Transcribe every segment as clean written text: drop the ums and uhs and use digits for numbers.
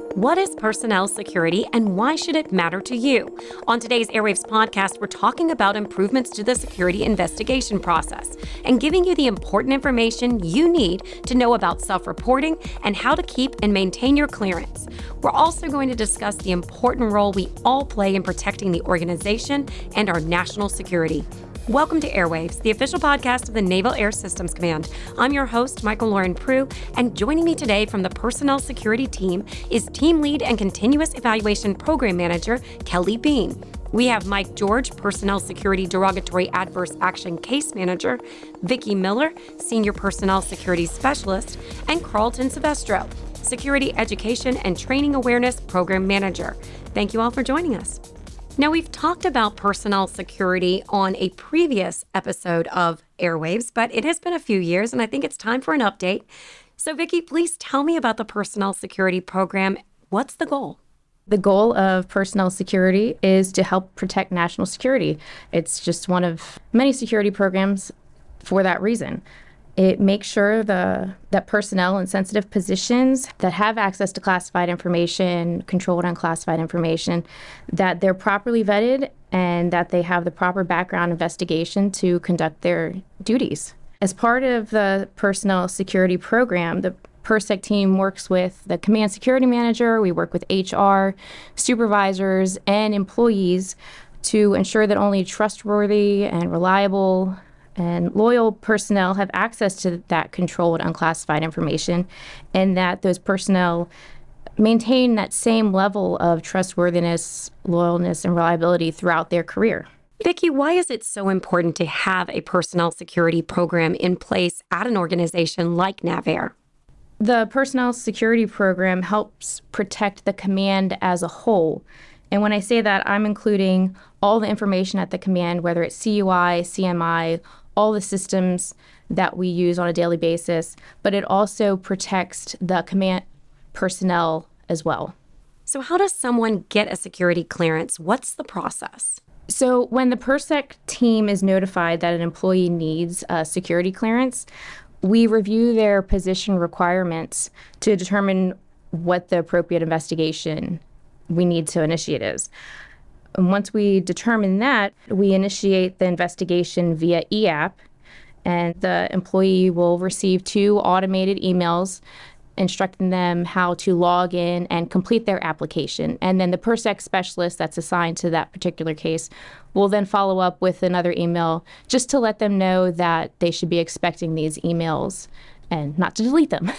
What is personnel security and why should it matter to you? On today's Airwaves podcast, we're talking about improvements to the security investigation process and giving you the important information you need to know about self-reporting and how to keep and maintain your clearance. We're also going to discuss the important role we all play in protecting the organization and our national security. Welcome to Airwaves, the official podcast of the Naval Air Systems Command. I'm your host, Michael Lauren Prue, and joining me today from the Personnel Security Team is Team Lead and Continuous Evaluation Program Manager, Kelly Bean. We have Mike George, Personnel Security Derogatory Adverse Action Case Manager, Vicki Miller, Senior Personnel Security Specialist, and Carlton Silvestro, Security Education and Training Awareness Program Manager. Thank you all for joining us. Now, we've talked about personnel security on a previous episode of Airwaves, but it has been a few years, and I think it's time for an update. So, Vicki, please tell me about the Personnel Security Program. What's the goal? The goal of personnel security is to help protect national security. It's just one of many security programs for that reason. It makes sure that personnel in sensitive positions that have access to classified information, controlled unclassified information, that they're properly vetted and that they have the proper background investigation to conduct their duties. As part of the personnel security program, the PERSEC team works with the command security manager. We work with HR, supervisors, and employees to ensure that only trustworthy and reliable and loyal personnel have access to that controlled unclassified information, and that those personnel maintain that same level of trustworthiness, loyalness, and reliability throughout their career. Vicki, why is it so important to have a personnel security program in place at an organization like NAVAIR? The personnel security program helps protect the command as a whole. And when I say that, I'm including all the information at the command, whether it's CUI, CMI, all the systems that we use on a daily basis, but it also protects the command personnel as well. So how does someone get a security clearance? What's the process? So when the PERSEC team is notified that an employee needs a security clearance, we review their position requirements to determine what the appropriate investigation we need to initiate is. And once we determine that, we initiate the investigation via EAP, and the employee will receive 2 automated emails instructing them how to log in and complete their application. And then the PERSEC specialist that's assigned to that particular case will then follow up with another email just to let them know that they should be expecting these emails and not to delete them.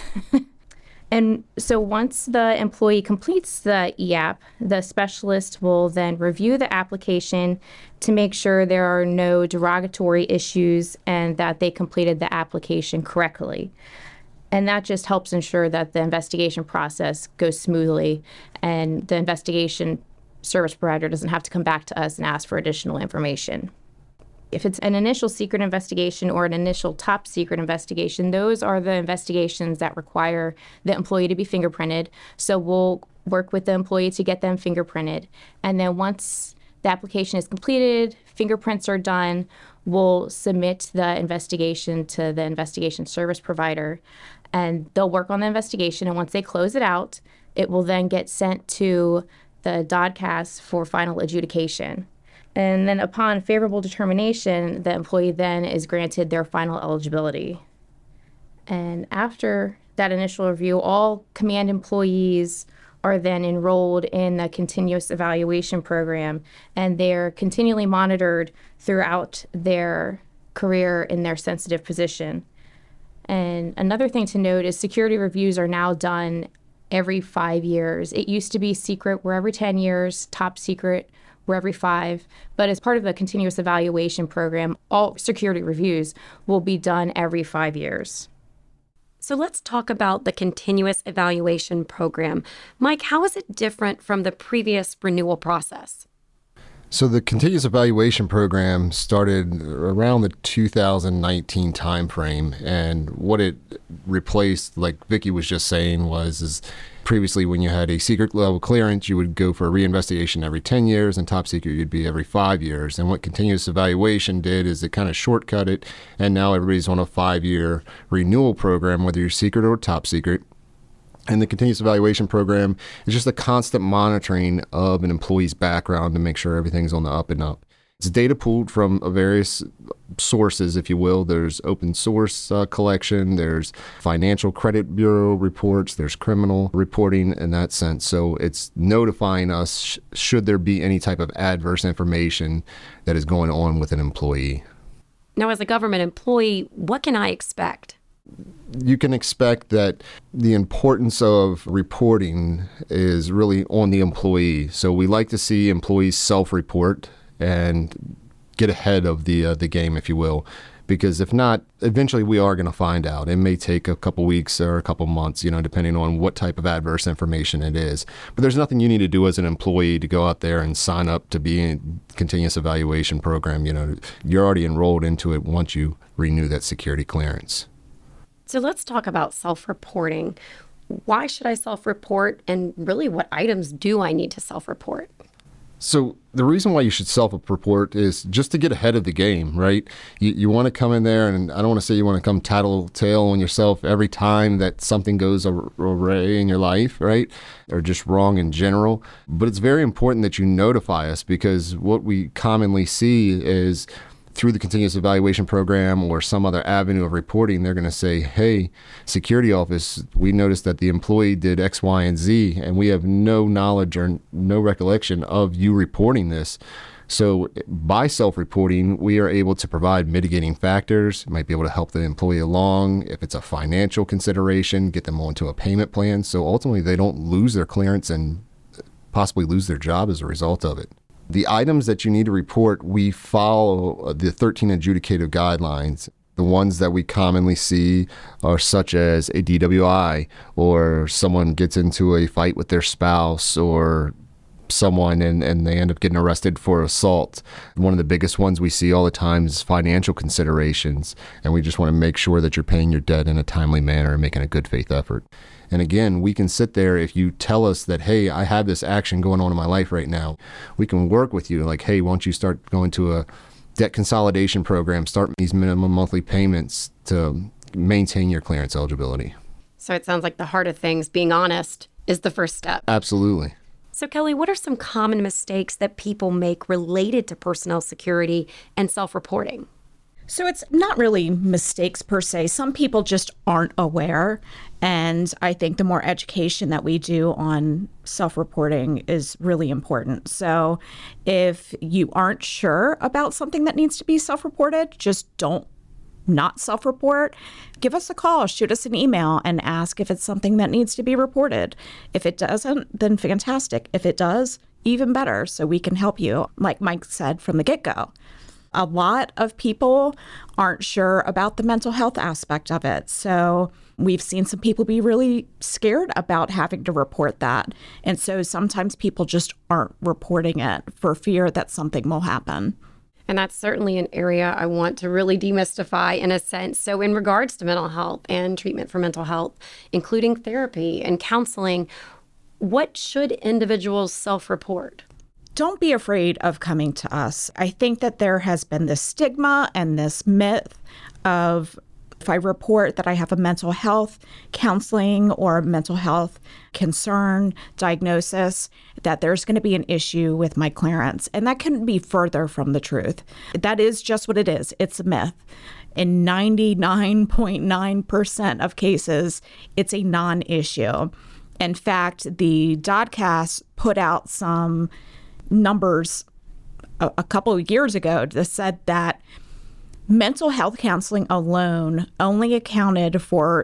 And so once the employee completes the EAP, the specialist will then review the application to make sure there are no derogatory issues and that they completed the application correctly. And that just helps ensure that the investigation process goes smoothly and the investigation service provider doesn't have to come back to us and ask for additional information. If it's an initial secret investigation or an initial top secret investigation, those are the investigations that require the employee to be fingerprinted. So we'll work with the employee to get them fingerprinted. And then once the application is completed, fingerprints are done, we'll submit the investigation to the investigation service provider. And they'll work on the investigation. And once they close it out, it will then get sent to the DODCAS for final adjudication. And then upon favorable determination, the employee then is granted their final eligibility. And after that initial review, all command employees are then enrolled in the continuous evaluation program, and they're continually monitored throughout their career in their sensitive position. And another thing to note is security reviews are now done every 5 years. It used to be secret, we're every 10 years, top secret, we're every 5. But as part of the continuous evaluation program, all security reviews will be done every 5 years. So let's talk about the continuous evaluation program. Mike, how is it different from the previous renewal process? So the continuous evaluation program started around the 2019 timeframe, and what it replaced, like Vicki was just saying, is previously when you had a secret level clearance, you would go for a reinvestigation every 10 years, and top secret you'd be every 5 years. And what continuous evaluation did is it kind of shortcut it, and now everybody's on a 5-year renewal program, whether you're secret or top secret. And the continuous evaluation program is just a constant monitoring of an employee's background to make sure everything's on the up and up. It's data pulled from various sources, if you will. There's open source collection, there's financial credit bureau reports, there's criminal reporting in that sense. So it's notifying us should there be any type of adverse information that is going on with an employee. Now, as a government employee, what can I expect? You can expect that the importance of reporting is really on the employee. So we like to see employees self-report and get ahead of the game, if you will, because if not, eventually we are going to find out. It may take a couple weeks or a couple months, depending on what type of adverse information it is. But there's nothing you need to do as an employee to go out there and sign up to be in a continuous evaluation program. You're already enrolled into it once you renew that security clearance. So let's talk about self-reporting. Why should I self-report, and really what items do I need to self-report? So the reason why you should self-report is just to get ahead of the game, right? You want to come in there, and I don't want to say you want to come tattletale on yourself every time that something goes awry in your life, right? Or just wrong in general. But it's very important that you notify us, because what we commonly see is through the continuous evaluation program or some other avenue of reporting, they're going to say, hey, security office, we noticed that the employee did X, Y, and Z, and we have no knowledge or no recollection of you reporting this. So by self-reporting, we are able to provide mitigating factors, might be able to help the employee along. If it's a financial consideration, get them onto a payment plan. So ultimately, they don't lose their clearance and possibly lose their job as a result of it. The items that you need to report, we follow the 13 adjudicative guidelines. The ones that we commonly see are such as a DWI, or someone gets into a fight with their spouse, or someone and they end up getting arrested for assault. One of the biggest ones we see all the time is financial considerations, and we just want to make sure that you're paying your debt in a timely manner and making a good faith effort. And again, we can sit there if you tell us that, hey, I have this action going on in my life right now. We can work with you like, hey, why don't you start going to a debt consolidation program, start these minimum monthly payments to maintain your clearance eligibility. So it sounds like the heart of things, being honest, is the first step. Absolutely. So Kelly, what are some common mistakes that people make related to personnel security and self-reporting? So it's not really mistakes per se. Some people just aren't aware. And I think the more education that we do on self-reporting is really important. So if you aren't sure about something that needs to be self-reported, just don't not self-report. Give us a call, shoot us an email, and ask if it's something that needs to be reported. If it doesn't, then fantastic. If it does, even better, so we can help you, like Mike said from the get-go. A lot of people aren't sure about the mental health aspect of it. So we've seen some people be really scared about having to report that. And so sometimes people just aren't reporting it for fear that something will happen. And that's certainly an area I want to really demystify in a sense. So in regards to mental health and treatment for mental health, including therapy and counseling, what should individuals self-report? Don't be afraid of coming to us. I think that there has been this stigma and this myth of, if I report that I have a mental health counseling or a mental health concern diagnosis, that there's going to be an issue with my clearance. And that couldn't be further from the truth. That is just what it is. It's a myth. In 99.9% of cases, it's a non-issue. In fact, the DODCAS put out some numbers a couple of years ago that said that mental health counseling alone only accounted for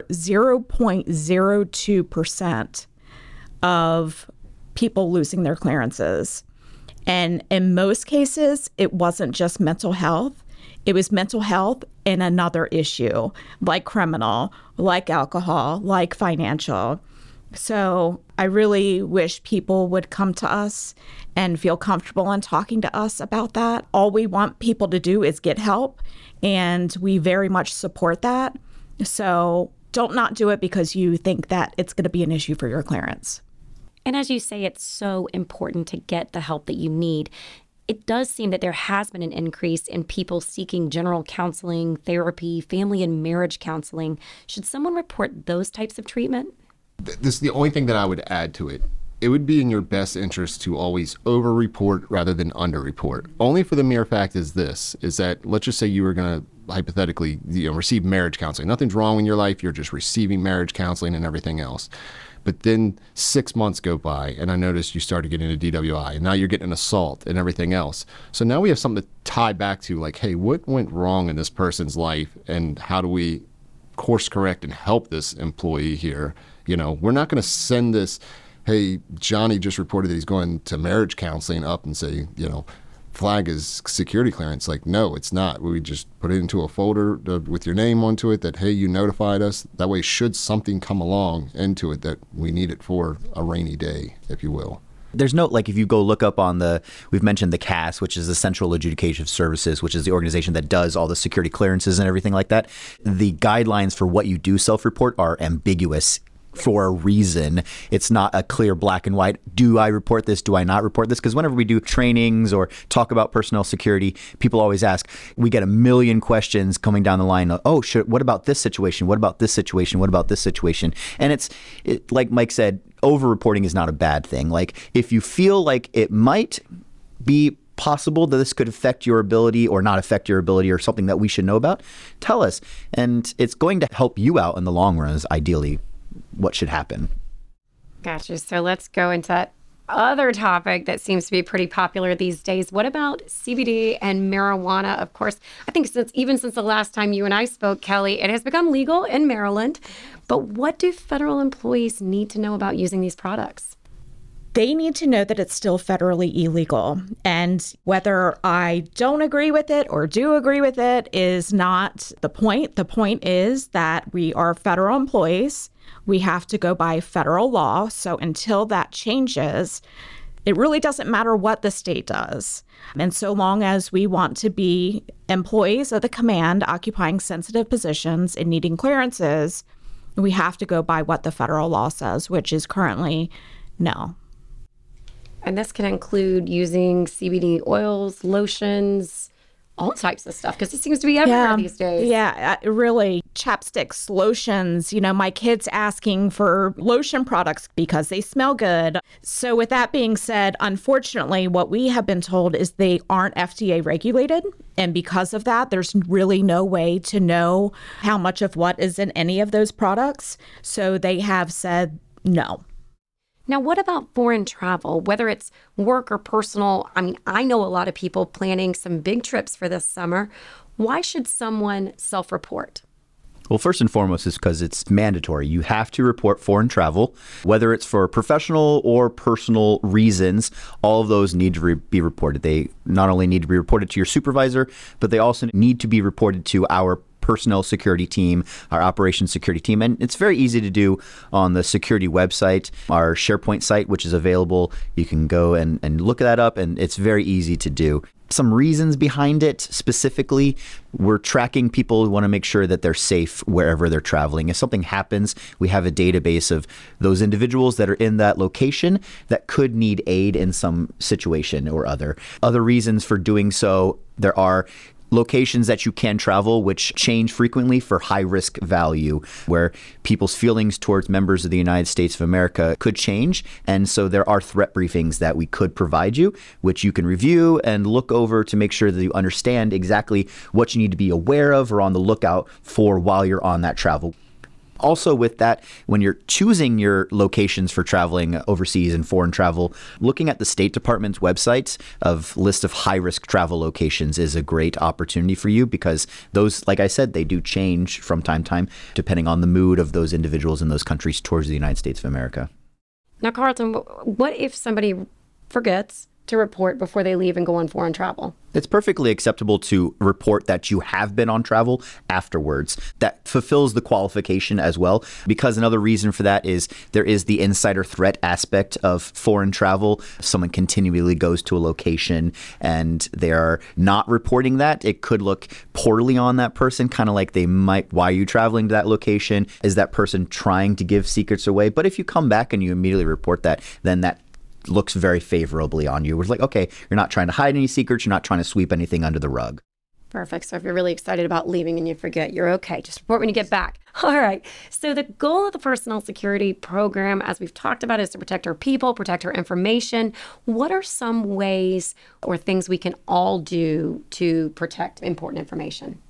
0.02% of people losing their clearances. And in most cases, it wasn't just mental health. It was mental health and another issue, like criminal, like alcohol, like financial. So I really wish people would come to us and feel comfortable in talking to us about that. All we want people to do is get help, and we very much support that. So don't not do it because you think that it's going to be an issue for your clearance. And as you say, it's so important to get the help that you need. It does seem that there has been an increase in people seeking general counseling, therapy, family and marriage counseling. Should someone report those types of treatment? This is the only thing that I would add to it. It would be in your best interest to always over-report rather than under-report. Only for the mere fact is that let's just say you were going to hypothetically receive marriage counseling. Nothing's wrong in your life. You're just receiving marriage counseling and everything else. But then 6 months go by, and I noticed you started getting a DWI, and now you're getting an assault and everything else. So now we have something to tie back to, like, hey, what went wrong in this person's life, and how do we course correct and help this employee here? We're not going to send this, hey, Johnny just reported that he's going to marriage counseling up and say, flag his security clearance. Like, no, it's not. We just put it into a folder with your name onto it that, hey, you notified us. That way, should something come along into it that we need it for a rainy day, if you will. There's no, like, if you go look up on we've mentioned the CAS, which is the Central Adjudication Services, which is the organization that does all the security clearances and everything like that. The guidelines for what you do self-report are ambiguous for a reason. It's not a clear black and white. Do I report this? Do I not report this? Because whenever we do trainings or talk about personnel security, people always ask, we get a million questions coming down the line. Oh, what about this situation? What about this situation? What about this situation? And it's like Mike said, over-reporting is not a bad thing. Like, if you feel like it might be possible that this could affect your ability or not affect your ability or something that we should know about, tell us. And it's going to help you out in the long run, is ideally what should happen. Gotcha. So let's go into that other topic that seems to be pretty popular these days. What about CBD and marijuana? Of course, I think since the last time you and I spoke, Kelly, it has become legal in Maryland. But what do federal employees need to know about using these products? They need to know that it's still federally illegal. And whether I don't agree with it or do agree with it is not the point. The point is that we are federal employees. We have to go by federal law. So until that changes, it really doesn't matter what the state does. And so long as we want to be employees of the command occupying sensitive positions and needing clearances, we have to go by what the federal law says, which is currently no. And this can include using CBD oils, lotions, all types of stuff, because it seems to be everywhere these days. Yeah, really. Chapsticks, lotions. My kids asking for lotion products because they smell good. So with that being said, unfortunately, what we have been told is they aren't FDA regulated. And because of that, there's really no way to know how much of what is in any of those products. So they have said no. Now, what about foreign travel, whether it's work or personal? I mean, I know a lot of people planning some big trips for this summer. Why should someone self-report? Well, first and foremost is because it's mandatory. You have to report foreign travel, whether it's for professional or personal reasons. All of those need to be reported. They not only need to be reported to your supervisor, but they also need to be reported to our personnel security team, our operations security team. And it's very easy to do on the security website, our SharePoint site, which is available. You can go and look that up, and it's very easy to do. Some reasons behind it specifically, we're tracking people who want to make sure that they're safe wherever they're traveling. If something happens, we have a database of those individuals that are in that location that could need aid in some situation or other. Other reasons for doing so, there are locations that you can travel which change frequently for high risk value, where people's feelings towards members of the United States of America could change. And so there are threat briefings that we could provide you, which you can review and look over to make sure that you understand exactly what you need to be aware of or on the lookout for while you're on that travel. Also with that, when you're choosing your locations for traveling overseas and foreign travel, looking at the State Department's websites of list of high-risk travel locations is a great opportunity for you, because those, like I said, they do change from time to time depending on the mood of those individuals in those countries towards the United States of America. Now, Carlton, what if somebody forgets to report before they leave and go on foreign travel? It's perfectly acceptable to report that you have been on travel afterwards. That fulfills the qualification as well, because another reason for that is there is the insider threat aspect of foreign travel. If someone continually goes to a location and they're not reporting that, it could look poorly on that person, kind of like they might, why are you traveling to that location? Is that person trying to give secrets away? But if you come back and you immediately report that, then that looks very favorably on you. It's like, okay, you're not trying to hide any secrets. You're not trying to sweep anything under the rug. Perfect. So if you're really excited about leaving and you forget, you're okay. Just report when you get back. All right. So the goal of the Personnel Security Program, as we've talked about, is to protect our people, protect our information. What are some ways or things we can all do to protect important information?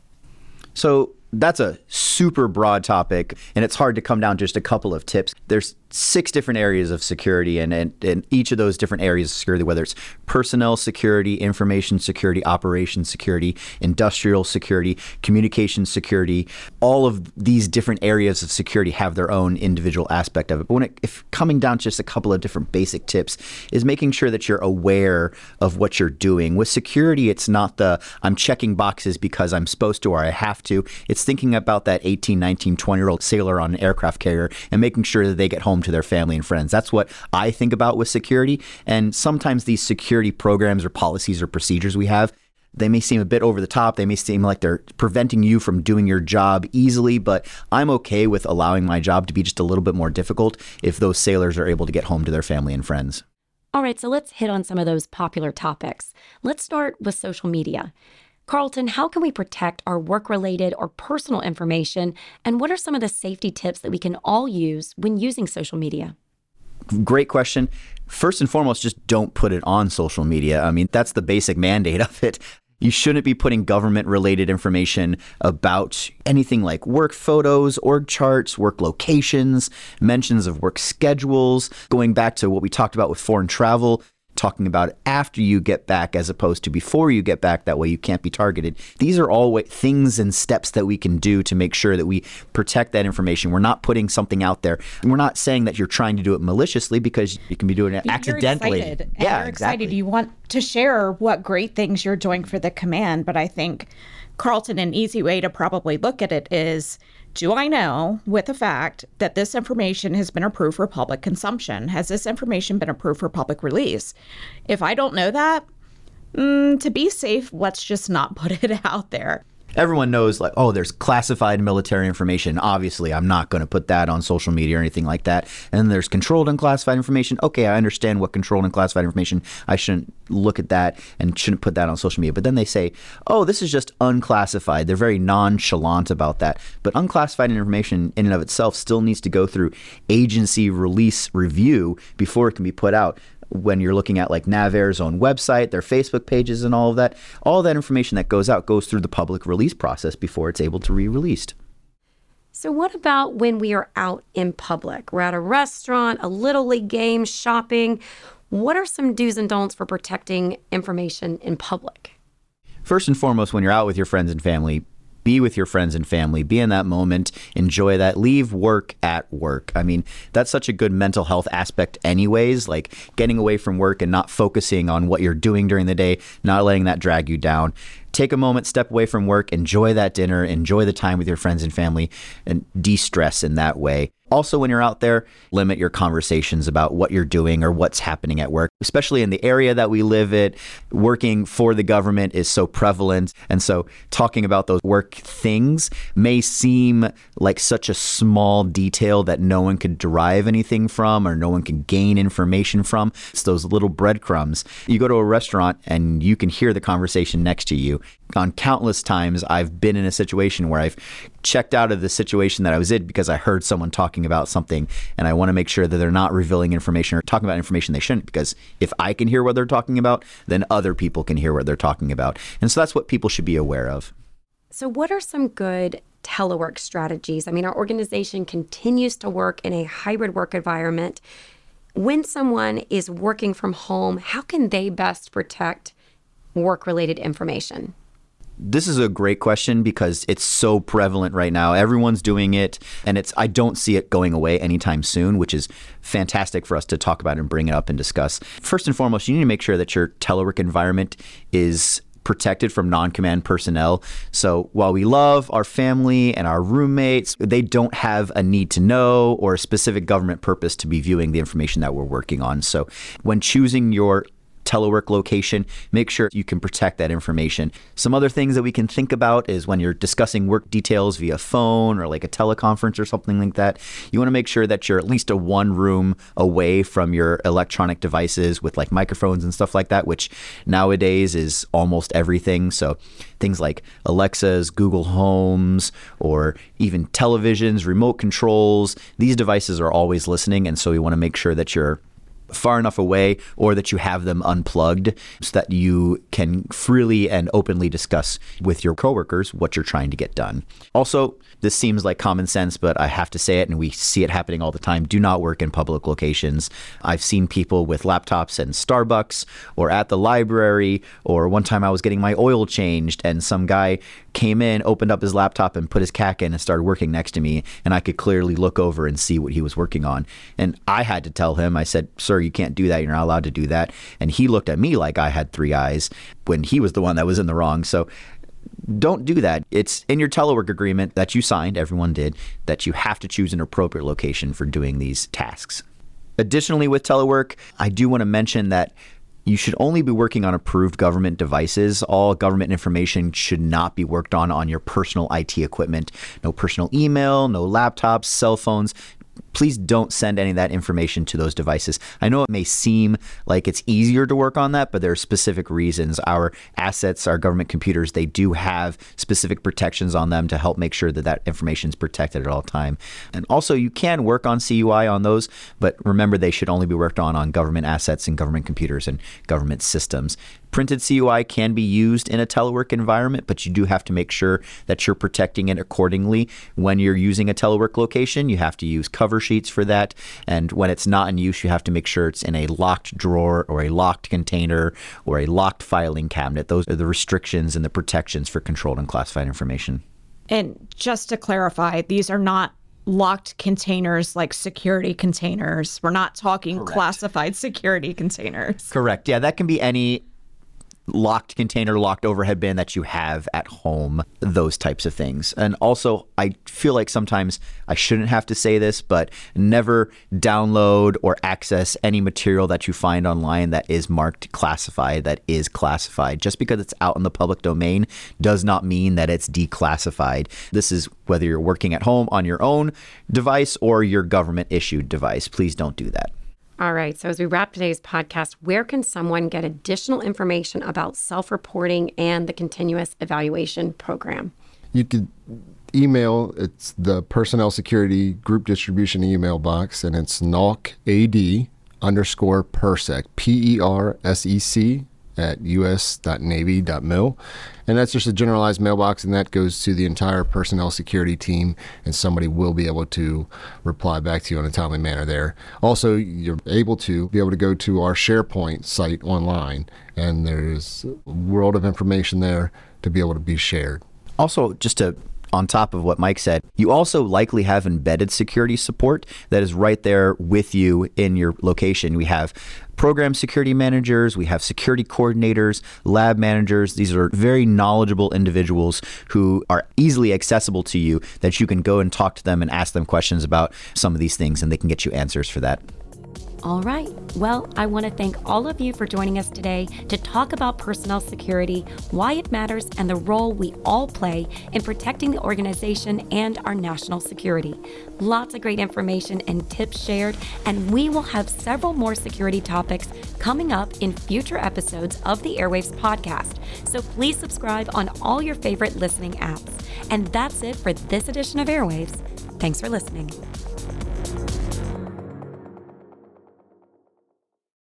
So that's a super broad topic, and it's hard to come down to just a couple of tips. There's 6 different areas of security, and each of those different areas of security, whether it's personnel security, information security, operations security, industrial security, communication security, all of these different areas of security have their own individual aspect of it. But if coming down to just a couple of different basic tips is making sure that you're aware of what you're doing. With security, it's not I'm checking boxes because I'm supposed to or I have to. It's thinking about that 18, 19, 20-year-old sailor on an aircraft carrier and making sure that they get home to their family and friends. That's what I think about with security. And sometimes these security programs or policies or procedures we have, they may seem a bit over the top. They may seem like they're preventing you from doing your job easily, but I'm okay with allowing my job to be just a little bit more difficult if those sailors are able to get home to their family and friends. All right, so let's hit on some of those popular topics. Let's start with social media. Carlton, how can we protect our work-related or personal information, and what are some of the safety tips that we can all use when using social media? Great question. First and foremost, just don't put it on social media. I mean, that's the basic mandate of it. You shouldn't be putting government-related information about anything like work photos, org charts, work locations, mentions of work schedules, going back to what we talked about with foreign travel, talking about after you get back as opposed to before you get back. That way you can't be targeted. These are all things and steps that we can do to make sure that we protect that information. We're not putting something out there. And we're not saying that you're trying to do it maliciously, because you can be doing it accidentally. You're excited. Yeah, you're exactly. excited. You want to share what great things you're doing for the command. But I think, Carlton, an easy way to probably look at it is, do I know with the fact that this information has been approved for public consumption? Has this information been approved for public release? If I don't know that, to be safe, let's just not put it out there. Everyone knows, like, oh, there's classified military information. Obviously, I'm not going to put that on social media or anything like that. And then there's controlled and classified information. Okay, I understand what controlled and classified information. I shouldn't look at that and shouldn't put that on social media. But then they say, oh, this is just unclassified. They're very nonchalant about that. But unclassified information in and of itself still needs to go through agency release review before it can be put out. When you're looking at like NAVAIR's own website, their Facebook pages and all that information that goes out goes through the public release process before it's able to be released. So what about when we are out in public? We're at a restaurant, a Little League game, shopping. What are some do's and don'ts for protecting information in public? First and foremost, when you're out with your friends and family, be with your friends and family, be in that moment, enjoy that, leave work at work. I mean, that's such a good mental health aspect anyways, like getting away from work and not focusing on what you're doing during the day, not letting that drag you down. Take a moment, step away from work, enjoy that dinner, enjoy the time with your friends and family, and de-stress in that way. Also, when you're out there, limit your conversations about what you're doing or what's happening at work, especially in the area that we live in. Working for the government is so prevalent. And so talking about those work things may seem like such a small detail that no one could derive anything from or no one can gain information from. It's those little breadcrumbs. You go to a restaurant and you can hear the conversation next to you. On countless times, I've been in a situation where I've checked out of the situation that I was in because I heard someone talking about something, and I want to make sure that they're not revealing information or talking about information they shouldn't, because if I can hear what they're talking about, then other people can hear what they're talking about. And so that's what people should be aware of. So what are some good telework strategies? I mean, our organization continues to work in a hybrid work environment. When someone is working from home, how can they best protect work-related information? This is a great question because it's so prevalent right now. Everyone's doing it, and I don't see it going away anytime soon, which is fantastic for us to talk about and bring it up and discuss. First and foremost, you need to make sure that your telework environment is protected from non-command personnel. So while we love our family and our roommates, they don't have a need to know or a specific government purpose to be viewing the information that we're working on. So when choosing your telework location, make sure you can protect that information. Some other things that we can think about is when you're discussing work details via phone or like a teleconference or something like that, you want to make sure that you're at least one room away from your electronic devices with like microphones and stuff like that, which nowadays is almost everything. So things like Alexas, Google Homes, or even televisions, remote controls, these devices are always listening. And so you want to make sure that you're far enough away or that you have them unplugged so that you can freely and openly discuss with your coworkers what you're trying to get done. Also, this seems like common sense, but I have to say it, and we see it happening all the time. Do not work in public locations. I've seen people with laptops in Starbucks or at the library, or one time I was getting my oil changed and some guy came in, opened up his laptop and put his CAC in and started working next to me, and I could clearly look over and see what he was working on. And I had to tell him, I said, "Sir, you can't do that. You're not allowed to do that." And he looked at me like I had three eyes when he was the one that was in the wrong. So don't do that. It's in your telework agreement that you signed, everyone did, that you have to choose an appropriate location for doing these tasks. Additionally, with telework, I do want to mention that you should only be working on approved government devices. All government information should not be worked on your personal IT equipment. No personal email, no laptops, cell phones. Please don't send any of that information to those devices. I know it may seem like it's easier to work on that, but there are specific reasons. Our assets, our government computers, they do have specific protections on them to help make sure that that information is protected at all time. And also, you can work on CUI on those, but remember they should only be worked on government assets and government computers and government systems. Printed CUI can be used in a telework environment, but you do have to make sure that you're protecting it accordingly. When you're using a telework location, you have to use cover sheets for that. And when it's not in use, you have to make sure it's in a locked drawer or a locked container or a locked filing cabinet. Those are the restrictions and the protections for controlled and classified information. And just to clarify, these are not locked containers like security containers. We're not talking classified security containers. Correct. Yeah, that can be any locked container, locked overhead bin that you have at home, those types of things. And also, I feel like sometimes I shouldn't have to say this, but never download or access any material that you find online that is marked classified, that is classified. Just because it's out in the public domain does not mean that it's declassified. This is whether you're working at home on your own device or your government issued device. Please don't do that. All right. So as we wrap today's podcast, where can someone get additional information about self-reporting and the continuous evaluation program? You could email, it's the Personnel Security Group Distribution email box, and it's NAWC_PERSEC, PERSEC at us.navy.mil. And that's just a generalized mailbox, and that goes to the entire personnel security team, and somebody will be able to reply back to you in a timely manner there. Also, you're able to go to our SharePoint site online, and there's a world of information there to be able to be shared. Also, just to on top of what Mike said, you also likely have embedded security support that is right there with you in your location. We have program security managers, we have security coordinators, lab managers. These are very knowledgeable individuals who are easily accessible to you, that you can go and talk to them and ask them questions about some of these things, and they can get you answers for that. All right. Well, I want to thank all of you for joining us today to talk about personnel security, why it matters, and the role we all play in protecting the organization and our national security. Lots of great information and tips shared, and we will have several more security topics coming up in future episodes of the Airwaves podcast. So please subscribe on all your favorite listening apps. And that's it for this edition of Airwaves. Thanks for listening.